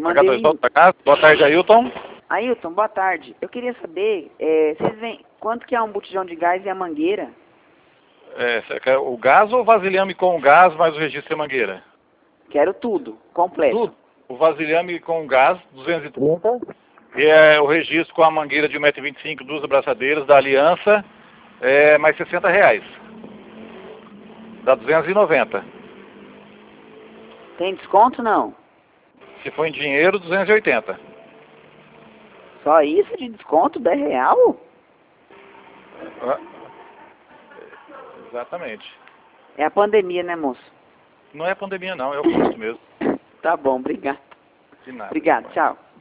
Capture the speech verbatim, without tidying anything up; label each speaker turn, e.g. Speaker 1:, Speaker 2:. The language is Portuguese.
Speaker 1: mandei o Ailton. Boa tarde, Ailton.
Speaker 2: Ailton, boa tarde. Eu queria saber, é, vocês veem, quanto que é um botijão de gás e a mangueira?
Speaker 1: É, você quer o gás ou o vasilhame com o gás mais o registro e a mangueira?
Speaker 2: Quero tudo, completo.
Speaker 1: Tudo. O vasilhame com o gás, duzentos e trinta. E é, o registro com a mangueira de um metro e vinte e cinco, duas abraçadeiras da Aliança, é mais sessenta reais. Dá duzentos e noventa.
Speaker 2: Tem desconto, não?
Speaker 1: Se for em dinheiro, duzentos e oitenta.
Speaker 2: Só isso de desconto, dez real?
Speaker 1: Ah, exatamente.
Speaker 2: É a pandemia, né, moço?
Speaker 1: Não é pandemia não, é o custo mesmo.
Speaker 2: Tá bom, obrigado.
Speaker 1: De nada.
Speaker 2: Obrigado, tchau.